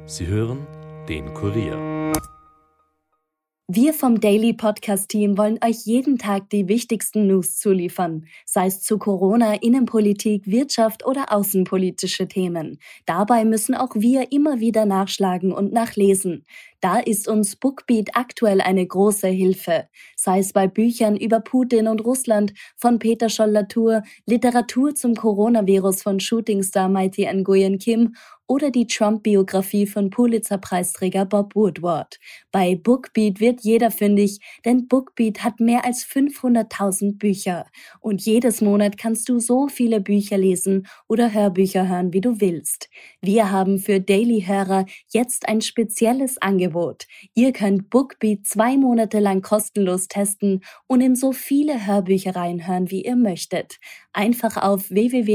Sie hören den Kurier. Wir vom Daily Podcast Team wollen euch jeden Tag die wichtigsten News zuliefern, sei es zu Corona, Innenpolitik, Wirtschaft oder außenpolitische Themen. Dabei müssen auch wir immer wieder nachschlagen und nachlesen. Da ist uns Bookbeat aktuell eine große Hilfe. Sei es bei Büchern über Putin und Russland von Peter Scholl-Latour, Literatur zum Coronavirus von Shootingstar Mighty Nguyen Kim oder die Trump-Biografie von Pulitzer-Preisträger Bob Woodward. Bei Bookbeat wird jeder fündig, denn Bookbeat hat mehr als 500.000 Bücher. Und jedes Monat kannst du so viele Bücher lesen oder Hörbücher hören, wie du willst. Wir haben für Daily-Hörer jetzt ein spezielles Angebot. Ihr könnt Bookbeat 2 Monate lang kostenlos testen und in so viele Hörbücher reinhören, wie ihr möchtet. Einfach auf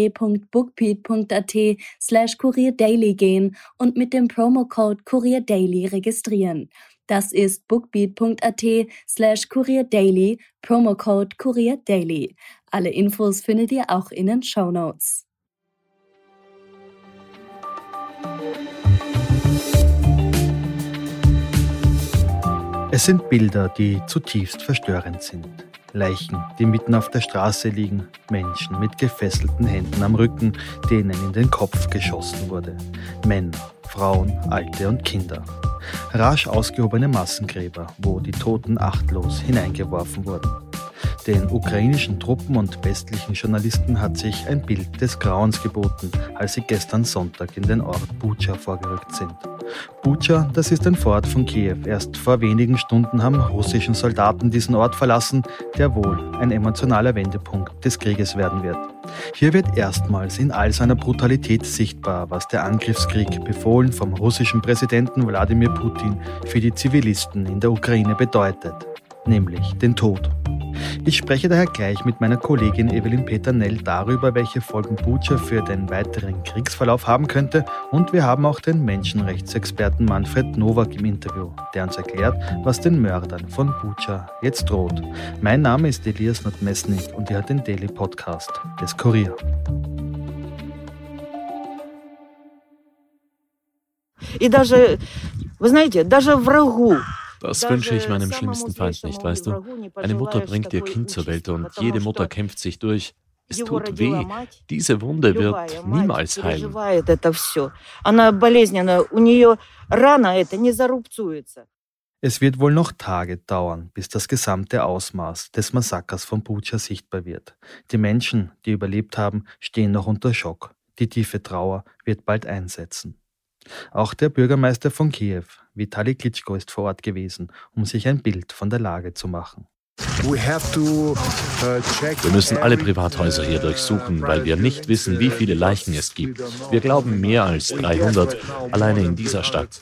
www.bookbeat.at/kurierdaily gehen und mit dem Promocode KurierDaily registrieren. Das ist bookbeat.at/kurierdaily, Promocode KurierDaily. Alle Infos findet ihr auch in den Shownotes. Es sind Bilder, die zutiefst verstörend sind. Leichen, die mitten auf der Straße liegen, Menschen mit gefesselten Händen am Rücken, denen in den Kopf geschossen wurde. Männer, Frauen, Alte und Kinder. Rasch ausgehobene Massengräber, wo die Toten achtlos hineingeworfen wurden. Den ukrainischen Truppen und westlichen Journalisten hat sich ein Bild des Grauens geboten, als sie gestern Sonntag in den Ort Bucha vorgerückt sind. Bucha, das ist ein Vorort von Kiew. Erst vor wenigen Stunden haben russischen Soldaten diesen Ort verlassen, der wohl ein emotionaler Wendepunkt des Krieges werden wird. Hier wird erstmals in all seiner Brutalität sichtbar, was der Angriffskrieg, befohlen vom russischen Präsidenten Wladimir Putin, für die Zivilisten in der Ukraine bedeutet, nämlich den Tod. Ich spreche daher gleich mit meiner Kollegin Evelyn Peternell darüber, welche Folgen Bucha für den weiteren Kriegsverlauf haben könnte, und wir haben auch den Menschenrechtsexperten Manfred Nowak im Interview, der uns erklärt, was den Mördern von Bucha jetzt droht. Mein Name ist Elias Nordmesnik und ihr hört den Daily Podcast des Kurier. Das wünsche ich meinem schlimmsten Feind nicht, weißt du? Eine Mutter bringt ihr Kind zur Welt und jede Mutter kämpft sich durch. Es tut weh. Diese Wunde wird niemals heilen. Es wird wohl noch Tage dauern, bis das gesamte Ausmaß des Massakers von Bucha sichtbar wird. Die Menschen, die überlebt haben, stehen noch unter Schock. Die tiefe Trauer wird bald einsetzen. Auch der Bürgermeister von Kiew, Vitali Klitschko, ist vor Ort gewesen, um sich ein Bild von der Lage zu machen. Wir müssen alle Privathäuser hier durchsuchen, weil wir nicht wissen, wie viele Leichen es gibt. Wir glauben mehr als 300 alleine in dieser Stadt.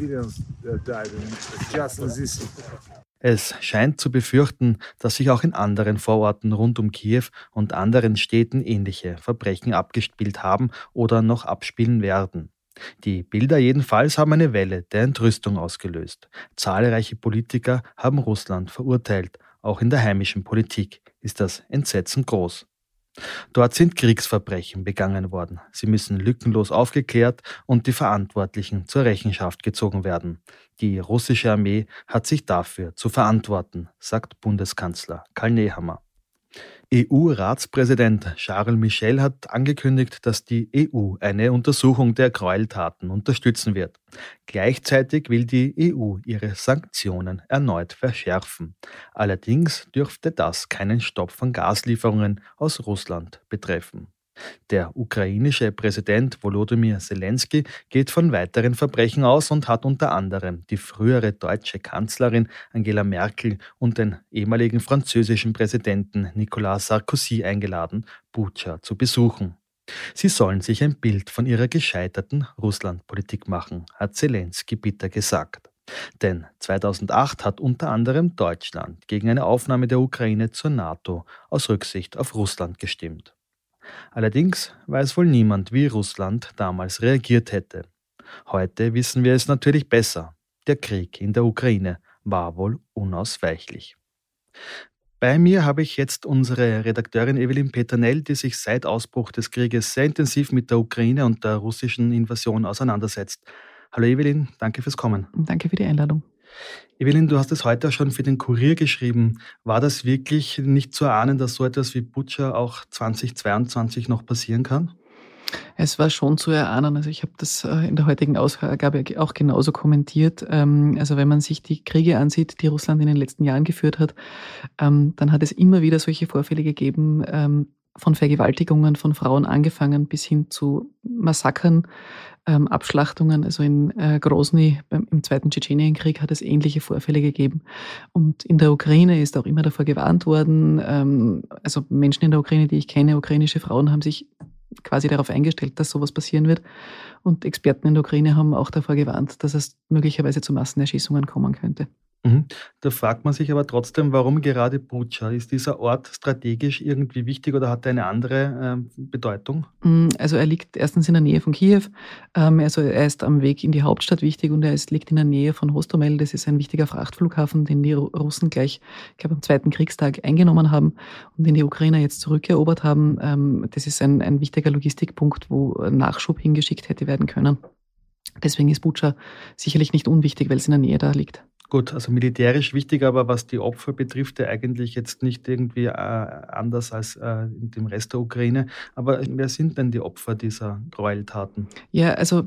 Es scheint zu befürchten, dass sich auch in anderen Vororten rund um Kiew und anderen Städten ähnliche Verbrechen abgespielt haben oder noch abspielen werden. Die Bilder jedenfalls haben eine Welle der Entrüstung ausgelöst. Zahlreiche Politiker haben Russland verurteilt. Auch in der heimischen Politik ist das Entsetzen groß. Dort sind Kriegsverbrechen begangen worden. Sie müssen lückenlos aufgeklärt und die Verantwortlichen zur Rechenschaft gezogen werden. Die russische Armee hat sich dafür zu verantworten, sagt Bundeskanzler Karl Nehammer. EU-Ratspräsident Charles Michel hat angekündigt, dass die EU eine Untersuchung der Gräueltaten unterstützen wird. Gleichzeitig will die EU ihre Sanktionen erneut verschärfen. Allerdings dürfte das keinen Stopp von Gaslieferungen aus Russland betreffen. Der ukrainische Präsident Volodymyr Zelensky geht von weiteren Verbrechen aus und hat unter anderem die frühere deutsche Kanzlerin Angela Merkel und den ehemaligen französischen Präsidenten Nicolas Sarkozy eingeladen, Bucha zu besuchen. Sie sollen sich ein Bild von ihrer gescheiterten Russlandpolitik machen, hat Zelensky bitter gesagt. Denn 2008 hat unter anderem Deutschland gegen eine Aufnahme der Ukraine zur NATO aus Rücksicht auf Russland gestimmt. Allerdings weiß wohl niemand, wie Russland damals reagiert hätte. Heute wissen wir es natürlich besser. Der Krieg in der Ukraine war wohl unausweichlich. Bei mir habe ich jetzt unsere Redakteurin Evelyn Peternell, die sich seit Ausbruch des Krieges sehr intensiv mit der Ukraine und der russischen Invasion auseinandersetzt. Hallo Evelyn, danke fürs Kommen. Danke für die Einladung. Evelyn, du hast es heute auch schon für den Kurier geschrieben. War das wirklich nicht zu erahnen, dass so etwas wie Butscha auch 2022 noch passieren kann? Es war schon zu erahnen. Also ich habe das in der heutigen Ausgabe auch genauso kommentiert. Also wenn man sich die Kriege ansieht, die Russland in den letzten Jahren geführt hat, dann hat es immer wieder solche Vorfälle gegeben, von Vergewaltigungen von Frauen angefangen bis hin zu Massakern, Abschlachtungen. Also in Grozny im Zweiten Tschetschenienkrieg hat es ähnliche Vorfälle gegeben. Und in der Ukraine ist auch immer davor gewarnt worden. Also Menschen in der Ukraine, die ich kenne, ukrainische Frauen, haben sich quasi darauf eingestellt, dass sowas passieren wird. Und Experten in der Ukraine haben auch davor gewarnt, dass es möglicherweise zu Massenerschießungen kommen könnte. Da fragt man sich aber trotzdem, warum gerade Butscha? Ist dieser Ort strategisch irgendwie wichtig oder hat er eine andere Bedeutung? Also er liegt erstens in der Nähe von Kiew, also er ist am Weg in die Hauptstadt wichtig und liegt in der Nähe von Hostomel. Das ist ein wichtiger Frachtflughafen, den die Russen gleich, ich glaube, am zweiten Kriegstag eingenommen haben und den die Ukrainer jetzt zurückerobert haben. Das ist ein wichtiger Logistikpunkt, wo Nachschub hingeschickt hätte werden können. Deswegen ist Butscha sicherlich nicht unwichtig, weil es in der Nähe da liegt. Gut, also militärisch wichtig, aber was die Opfer betrifft, ja eigentlich jetzt nicht irgendwie anders als in dem Rest der Ukraine. Aber wer sind denn die Opfer dieser Gräueltaten? Ja, also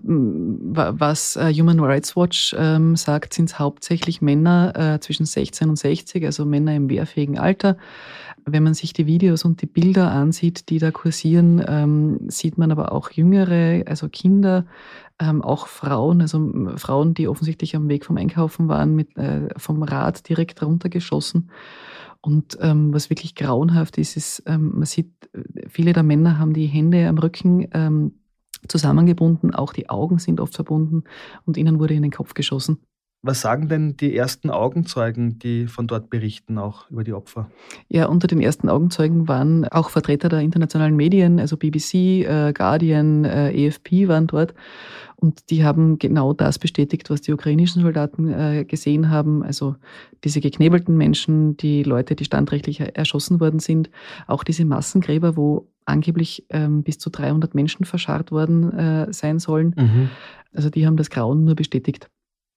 was Human Rights Watch sagt, sind es hauptsächlich Männer zwischen 16 und 60, also Männer im wehrfähigen Alter. Wenn man sich die Videos und die Bilder ansieht, die da kursieren, sieht man aber auch Jüngere, also Kinder, auch Frauen, also Frauen, die offensichtlich am Weg vom Einkaufen waren, vom Rad direkt runtergeschossen. Und was wirklich grauenhaft ist, man sieht, viele der Männer haben die Hände am Rücken zusammengebunden, auch die Augen sind oft verbunden und ihnen wurde in den Kopf geschossen. Was sagen denn die ersten Augenzeugen, die von dort berichten, auch über die Opfer? Ja, unter den ersten Augenzeugen waren auch Vertreter der internationalen Medien, also BBC, Guardian, AFP waren dort. Und die haben genau das bestätigt, was die ukrainischen Soldaten gesehen haben. Also diese geknebelten Menschen, die Leute, die standrechtlich erschossen worden sind. Auch diese Massengräber, wo angeblich bis zu 300 Menschen verscharrt worden sein sollen. Also die haben das Grauen nur bestätigt.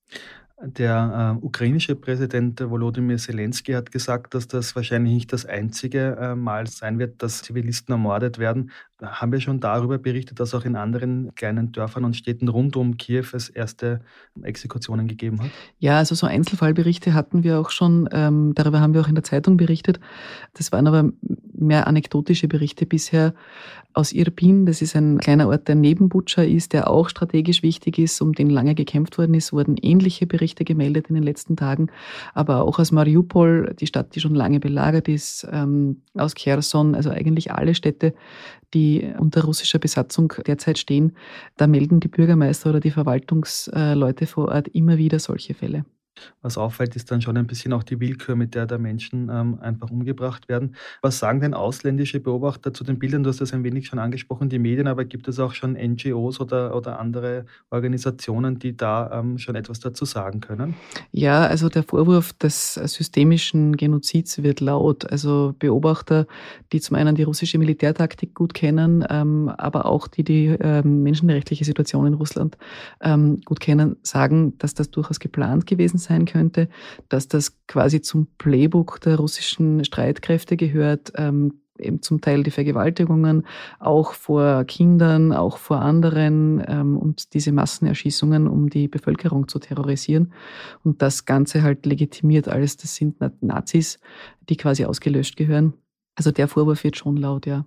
Der ukrainische Präsident Volodymyr Zelensky hat gesagt, dass das wahrscheinlich nicht das einzige Mal sein wird, dass Zivilisten ermordet werden. Haben wir schon darüber berichtet, dass auch in anderen kleinen Dörfern und Städten rund um Kiew es erste Exekutionen gegeben hat? Ja, also so Einzelfallberichte hatten wir auch schon. Darüber haben wir auch in der Zeitung berichtet. Das waren aber mehr anekdotische Berichte bisher aus Irpin. Das ist ein kleiner Ort, der neben Butscha ist, der auch strategisch wichtig ist, um den lange gekämpft worden ist, wurden ähnliche Berichte gemeldet in den letzten Tagen. Aber auch aus Mariupol, die Stadt, die schon lange belagert ist, aus Cherson, also eigentlich alle Städte, die unter russischer Besatzung derzeit stehen, da melden die Bürgermeister oder die Verwaltungsleute vor Ort immer wieder solche Fälle. Was auffällt, ist dann schon ein bisschen auch die Willkür, mit der da Menschen einfach umgebracht werden. Was sagen denn ausländische Beobachter zu den Bildern? Du hast das ein wenig schon angesprochen, die Medien, aber gibt es auch schon NGOs oder andere Organisationen, die da schon etwas dazu sagen können? Ja, also der Vorwurf des systemischen Genozids wird laut. Also Beobachter, die zum einen die russische Militärtaktik gut kennen, aber auch die menschenrechtliche Situation in Russland gut kennen, sagen, dass das durchaus geplant gewesen sein könnte, dass das quasi zum Playbook der russischen Streitkräfte gehört, eben zum Teil die Vergewaltigungen, auch vor Kindern, auch vor anderen und diese Massenerschießungen, um die Bevölkerung zu terrorisieren. Und das Ganze halt legitimiert alles, das sind Nazis, die quasi ausgelöscht gehören. Also der Vorwurf wird schon laut, ja.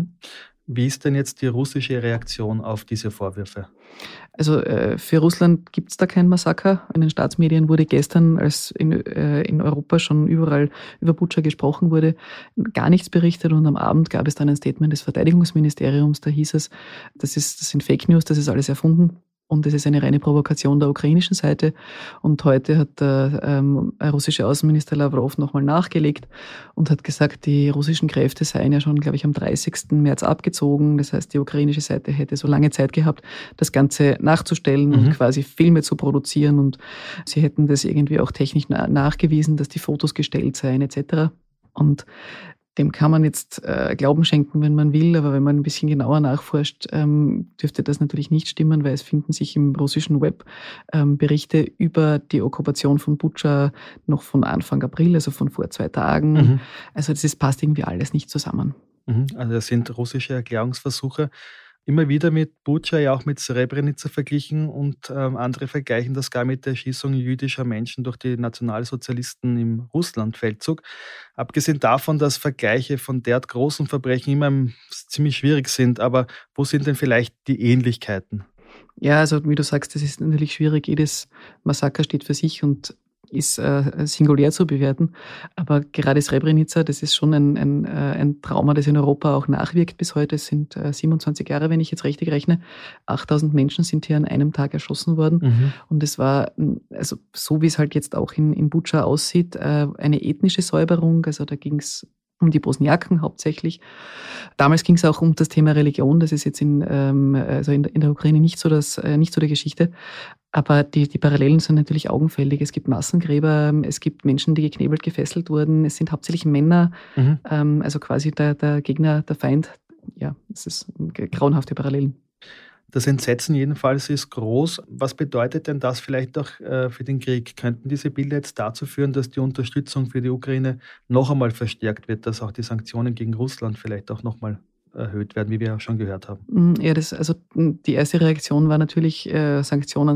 Wie ist denn jetzt die russische Reaktion auf diese Vorwürfe? Also für Russland gibt es da kein Massaker. In den Staatsmedien wurde gestern, als in Europa schon überall über Butscha gesprochen wurde, gar nichts berichtet. Und am Abend gab es dann ein Statement des Verteidigungsministeriums. Da hieß es, das sind Fake News, das ist alles erfunden. Und es ist eine reine Provokation der ukrainischen Seite. Und heute hat der russische Außenminister Lavrov nochmal nachgelegt und hat gesagt, die russischen Kräfte seien ja schon, glaube ich, am 30. März abgezogen. Das heißt, die ukrainische Seite hätte so lange Zeit gehabt, das Ganze nachzustellen und quasi Filme zu produzieren. Und sie hätten das irgendwie auch technisch nachgewiesen, dass die Fotos gestellt seien etc. Und Dem kann man jetzt Glauben schenken, wenn man will, aber wenn man ein bisschen genauer nachforscht, dürfte das natürlich nicht stimmen, weil es finden sich im russischen Web Berichte über die Okkupation von Butscha noch von Anfang April, also von vor 2 Tagen. Mhm. Also das passt irgendwie alles nicht zusammen. Also das sind russische Erklärungsversuche. Immer wieder mit Butscha, ja auch mit Srebrenica verglichen und andere vergleichen das gar mit der Erschießung jüdischer Menschen durch die Nationalsozialisten im Russlandfeldzug. Abgesehen davon, dass Vergleiche von derart großen Verbrechen immer ziemlich schwierig sind, aber wo sind denn vielleicht die Ähnlichkeiten? Ja, also wie du sagst, das ist natürlich schwierig. Jedes Massaker steht für sich und ist singulär zu bewerten. Aber gerade Srebrenica, das ist schon ein Trauma, das in Europa auch nachwirkt bis heute. Es sind 27 Jahre, wenn ich jetzt richtig rechne. 8.000 Menschen sind hier an einem Tag erschossen worden. Mhm. Und es war, also so wie es halt jetzt auch in Butscha aussieht, eine ethnische Säuberung. Also da ging es um die Bosniaken hauptsächlich. Damals ging es auch um das Thema Religion. Das ist jetzt in der Ukraine nicht so die Geschichte. Aber die Parallelen sind natürlich augenfällig. Es gibt Massengräber, es gibt Menschen, die geknebelt, gefesselt wurden. Es sind hauptsächlich Männer, also quasi der Gegner, der Feind. Ja, es ist grauenhafte Parallelen. Das Entsetzen jedenfalls ist groß. Was bedeutet denn das vielleicht auch für den Krieg? Könnten diese Bilder jetzt dazu führen, dass die Unterstützung für die Ukraine noch einmal verstärkt wird, dass auch die Sanktionen gegen Russland vielleicht auch noch mal erhöht werden, wie wir ja schon gehört haben? Ja, die erste Reaktion war natürlich Sanktionen.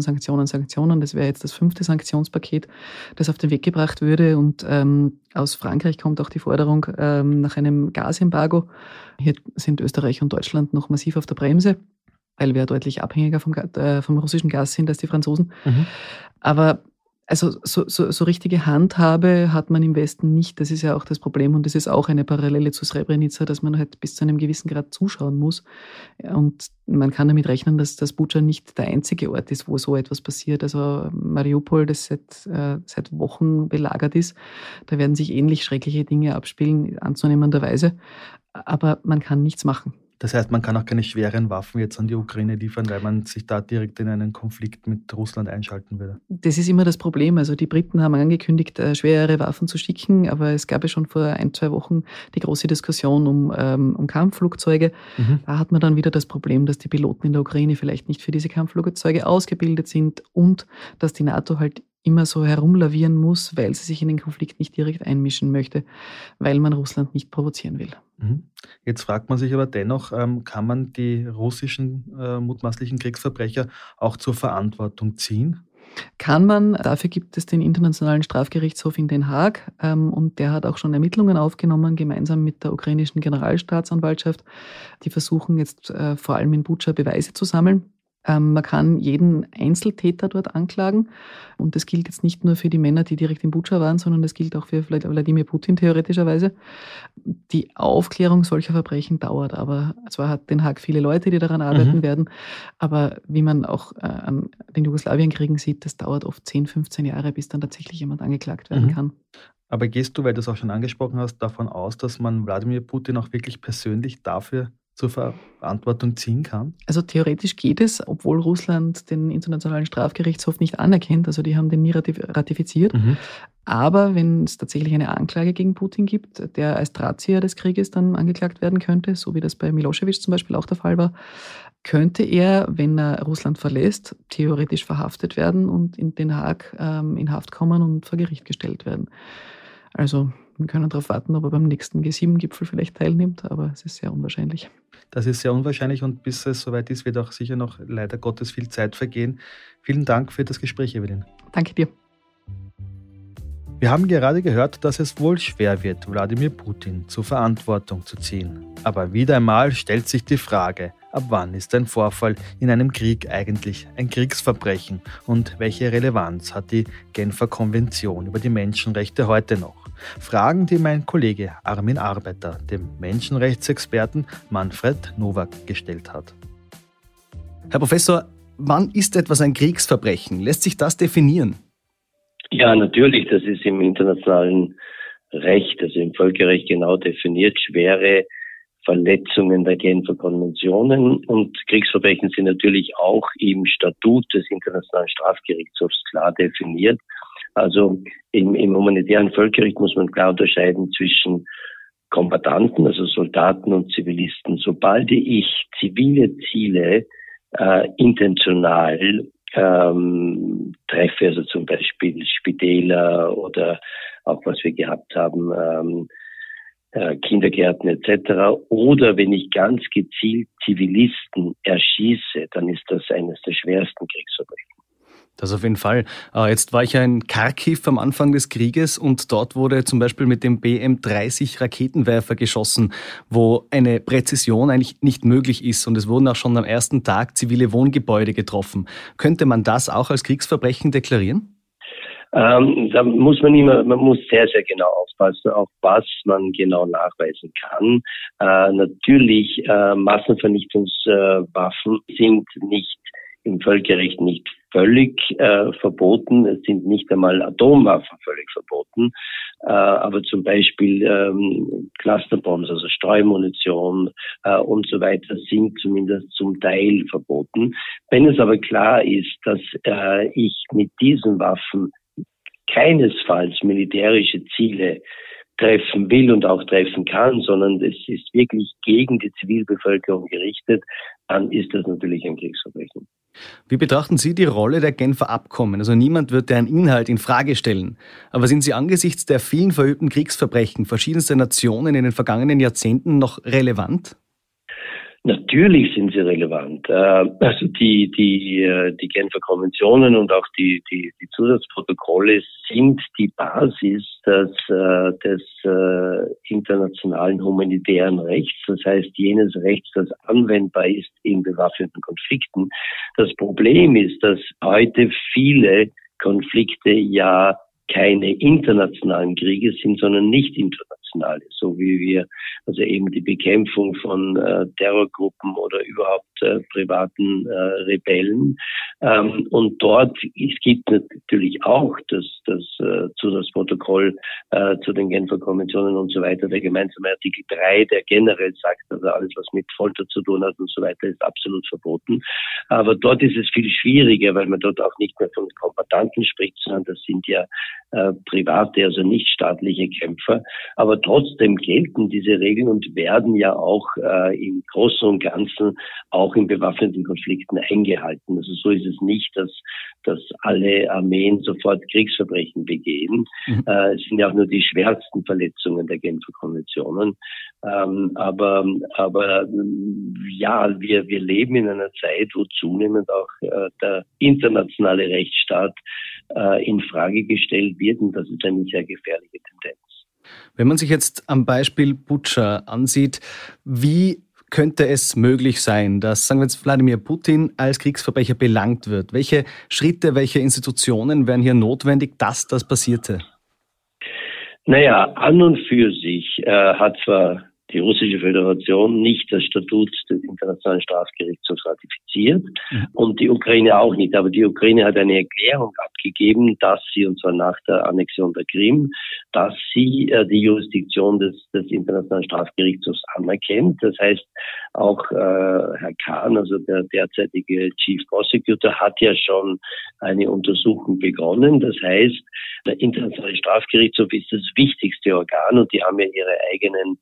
Das wäre jetzt das 5. Sanktionspaket, das auf den Weg gebracht würde. Und aus Frankreich kommt auch die Forderung nach einem Gasembargo. Hier sind Österreich und Deutschland noch massiv auf der Bremse, weil wir deutlich abhängiger vom russischen Gas sind als die Franzosen. Mhm. Aber also so richtige Handhabe hat man im Westen nicht. Das ist ja auch das Problem und das ist auch eine Parallele zu Srebrenica, dass man halt bis zu einem gewissen Grad zuschauen muss. Und man kann damit rechnen, dass Butscha nicht der einzige Ort ist, wo so etwas passiert. Also Mariupol, das seit Wochen belagert ist, da werden sich ähnlich schreckliche Dinge abspielen, anzunehmenderweise. Aber man kann nichts machen. Das heißt, man kann auch keine schweren Waffen jetzt an die Ukraine liefern, weil man sich da direkt in einen Konflikt mit Russland einschalten würde. Das ist immer das Problem. Also die Briten haben angekündigt, schwerere Waffen zu schicken, aber es gab ja schon vor 1-2 Wochen die große Diskussion um Kampfflugzeuge. Mhm. Da hat man dann wieder das Problem, dass die Piloten in der Ukraine vielleicht nicht für diese Kampfflugzeuge ausgebildet sind und dass die NATO halt immer so herumlavieren muss, weil sie sich in den Konflikt nicht direkt einmischen möchte, weil man Russland nicht provozieren will. Jetzt fragt man sich aber dennoch, kann man die russischen mutmaßlichen Kriegsverbrecher auch zur Verantwortung ziehen? Kann man, dafür gibt es den Internationalen Strafgerichtshof in Den Haag und der hat auch schon Ermittlungen aufgenommen, gemeinsam mit der ukrainischen Generalstaatsanwaltschaft. Die versuchen jetzt vor allem in Butscha Beweise zu sammeln. Man kann jeden Einzeltäter dort anklagen und das gilt jetzt nicht nur für die Männer, die direkt in Butscha waren, sondern das gilt auch für Wladimir Putin theoretischerweise. Die Aufklärung solcher Verbrechen dauert aber. Zwar hat Den Haag viele Leute, die daran arbeiten werden, aber wie man auch an den Jugoslawienkriegen sieht, das dauert oft 10-15 Jahre, bis dann tatsächlich jemand angeklagt werden kann. Aber gehst du, weil du es auch schon angesprochen hast, davon aus, dass man Wladimir Putin auch wirklich persönlich dafür zur Verantwortung ziehen kann? Also theoretisch geht es, obwohl Russland den Internationalen Strafgerichtshof nicht anerkennt. Also die haben den nie ratifiziert. Aber wenn es tatsächlich eine Anklage gegen Putin gibt, der als Drahtzieher des Krieges dann angeklagt werden könnte, so wie das bei Milosevic zum Beispiel auch der Fall war, könnte er, wenn er Russland verlässt, theoretisch verhaftet werden und in Den Haag in Haft kommen und vor Gericht gestellt werden. Also wir können darauf warten, ob er beim nächsten G7-Gipfel vielleicht teilnimmt, aber es ist sehr unwahrscheinlich. Das ist sehr unwahrscheinlich und bis es soweit ist, wird auch sicher noch leider Gottes viel Zeit vergehen. Vielen Dank für das Gespräch, Evelyn. Danke dir. Wir haben gerade gehört, dass es wohl schwer wird, Wladimir Putin zur Verantwortung zu ziehen. Aber wieder einmal stellt sich die Frage, ab wann ist ein Vorfall in einem Krieg eigentlich ein Kriegsverbrechen und welche Relevanz hat die Genfer Konvention über die Menschenrechte heute noch? Fragen, die mein Kollege Armin Arbeiter dem Menschenrechtsexperten Manfred Nowak gestellt hat. Herr Professor, wann ist etwas ein Kriegsverbrechen? Lässt sich das definieren? Ja, natürlich, das ist im internationalen Recht, also im Völkerrecht genau definiert, schwere Verletzungen der Genfer Konventionen und Kriegsverbrechen sind natürlich auch im Statut des Internationalen Strafgerichtshofs klar definiert. Also im humanitären Völkerrecht muss man klar unterscheiden zwischen Kombattanten, also Soldaten und Zivilisten. Sobald ich zivile Ziele intentional treffe, also zum Beispiel Spitäler oder auch was wir gehabt haben, Kindergärten etc. Oder wenn ich ganz gezielt Zivilisten erschieße, dann ist das eines der schwersten Kriegsverbrechen. Das auf jeden Fall. Jetzt war ich ja in Kharkiv am Anfang des Krieges und dort wurde zum Beispiel mit dem BM-30 Raketenwerfer geschossen, wo eine Präzision eigentlich nicht möglich ist. Und es wurden auch schon am ersten Tag zivile Wohngebäude getroffen. Könnte man das auch als Kriegsverbrechen deklarieren? Da muss man muss sehr, sehr genau aufpassen, auf was man genau nachweisen kann. Natürlich, Massenvernichtungswaffen sind nicht im Völkerrecht nicht völlig verboten. Es sind nicht einmal Atomwaffen völlig verboten. Aber zum Beispiel Clusterbombs, also Streumunition und so weiter, sind zumindest zum Teil verboten. Wenn es aber klar ist, dass ich mit diesen Waffen keinesfalls militärische Ziele treffen will und auch treffen kann, sondern es ist wirklich gegen die Zivilbevölkerung gerichtet, dann ist das natürlich ein Kriegsverbrechen. Wie betrachten Sie die Rolle der Genfer Abkommen? Also niemand wird deren Inhalt in Frage stellen. Aber sind sie angesichts der vielen verübten Kriegsverbrechen verschiedenster Nationen in den vergangenen Jahrzehnten noch relevant? Natürlich sind sie relevant. Also die Genfer Konventionen und auch die Zusatzprotokolle sind die Basis des internationalen humanitären Rechts. Das heißt, jenes Rechts, das anwendbar ist in bewaffneten Konflikten. Das Problem ist, dass heute viele Konflikte ja keine internationalen Kriege sind, sondern nicht internationale, so wie wir also eben die Bekämpfung von Terrorgruppen oder überhaupt privaten Rebellen. Und dort gibt es natürlich auch das Zusatzprotokoll zu den Genfer Konventionen und so weiter, der gemeinsame Artikel 3, der generell sagt, also alles, was mit Folter zu tun hat und so weiter, ist absolut verboten. Aber dort ist es viel schwieriger, weil man dort auch nicht mehr von Kombattanten spricht, sondern das sind ja private, also nicht staatliche Kämpfer. Aber trotzdem gelten diese Regeln und werden ja auch im Großen und Ganzen auch in bewaffneten Konflikten eingehalten. Also so ist es nicht, dass alle Armeen sofort Kriegsverbrechen begehen. Es sind ja auch nur die schwersten Verletzungen der Genfer Konventionen. Aber ja, wir leben in einer Zeit, wo zunehmend auch der internationale Rechtsstaat in Frage gestellt wird, und das ist eine sehr gefährliche Tendenz. Wenn man sich jetzt am Beispiel Butscha ansieht, wie könnte es möglich sein, dass, sagen wir jetzt, Wladimir Putin als Kriegsverbrecher belangt wird? Welche Schritte, welche Institutionen wären hier notwendig, dass das passierte? Naja, an und für sich hat zwar die Russische Föderation nicht das Statut des Internationalen Strafgerichtshofs ratifiziert und die Ukraine auch nicht. Aber die Ukraine hat eine Erklärung abgegeben, dass sie, und zwar nach der Annexion der Krim, dass sie die Jurisdiktion des Internationalen Strafgerichtshofs anerkennt. Das heißt, auch Herr Khan, also der derzeitige Chief Prosecutor, hat ja schon eine Untersuchung begonnen. Das heißt, der Internationale Strafgerichtshof ist das wichtigste Organ und die haben ja ihre eigenen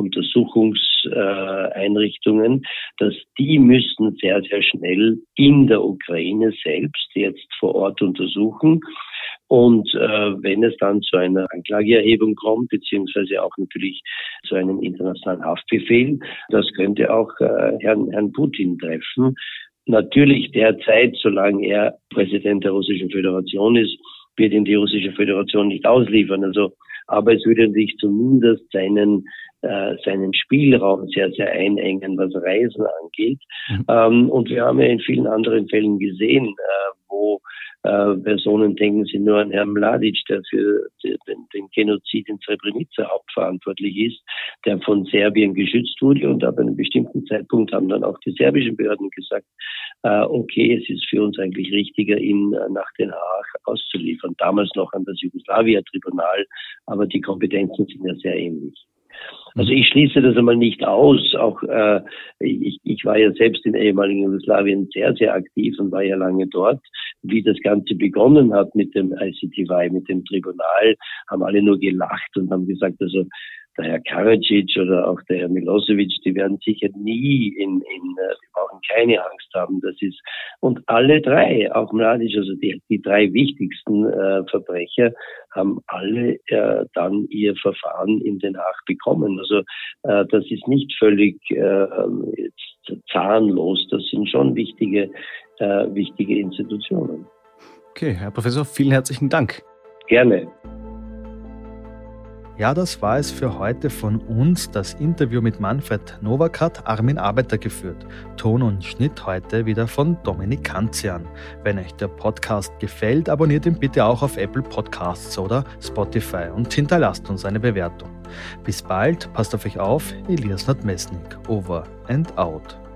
Untersuchungseinrichtungen, dass die müssen sehr, sehr schnell in der Ukraine selbst jetzt vor Ort untersuchen. Und wenn es dann zu einer Anklageerhebung kommt, beziehungsweise auch natürlich zu einem internationalen Haftbefehl, das könnte auch Herrn Putin treffen. Natürlich derzeit, solange er Präsident der Russischen Föderation ist, wird ihn die Russische Föderation nicht ausliefern. Also, aber es würde sich zumindest seinen Spielraum sehr, sehr einengen, was Reisen angeht. Und wir haben ja in vielen anderen Fällen gesehen, wo Personen, denken Sie nur an Herrn Mladic, der für den Genozid in Srebrenica hauptverantwortlich ist, der von Serbien geschützt wurde, und ab einem bestimmten Zeitpunkt haben dann auch die serbischen Behörden gesagt, okay, es ist für uns eigentlich richtiger, ihn nach Den Haag auszuliefern. Damals noch an das Jugoslawien-Tribunal, aber die Kompetenzen sind ja sehr ähnlich. Also ich schließe das einmal nicht aus. Auch ich war ja selbst in ehemaligen Jugoslawien sehr, sehr aktiv und war ja lange dort. Wie das Ganze begonnen hat mit dem ICTY, mit dem Tribunal, haben alle nur gelacht und haben gesagt, also der Herr Karadzic oder auch der Herr Milosevic, die werden sicher nie die brauchen keine Angst haben. Das ist, und alle drei, auch Mladic, also die drei wichtigsten Verbrecher, haben alle dann ihr Verfahren in Den Haag bekommen. Also das ist nicht völlig zahnlos. Das sind schon wichtige Institutionen. Okay, Herr Professor, vielen herzlichen Dank. Gerne. Ja, das war es für heute von uns. Das Interview mit Manfred Nowak hat Armin Arbeiter geführt. Ton und Schnitt heute wieder von Dominik Kanzian. Wenn euch der Podcast gefällt, abonniert ihn bitte auch auf Apple Podcasts oder Spotify und hinterlasst uns eine Bewertung. Bis bald, passt auf euch auf, Elias Nadmesnik. Over and out.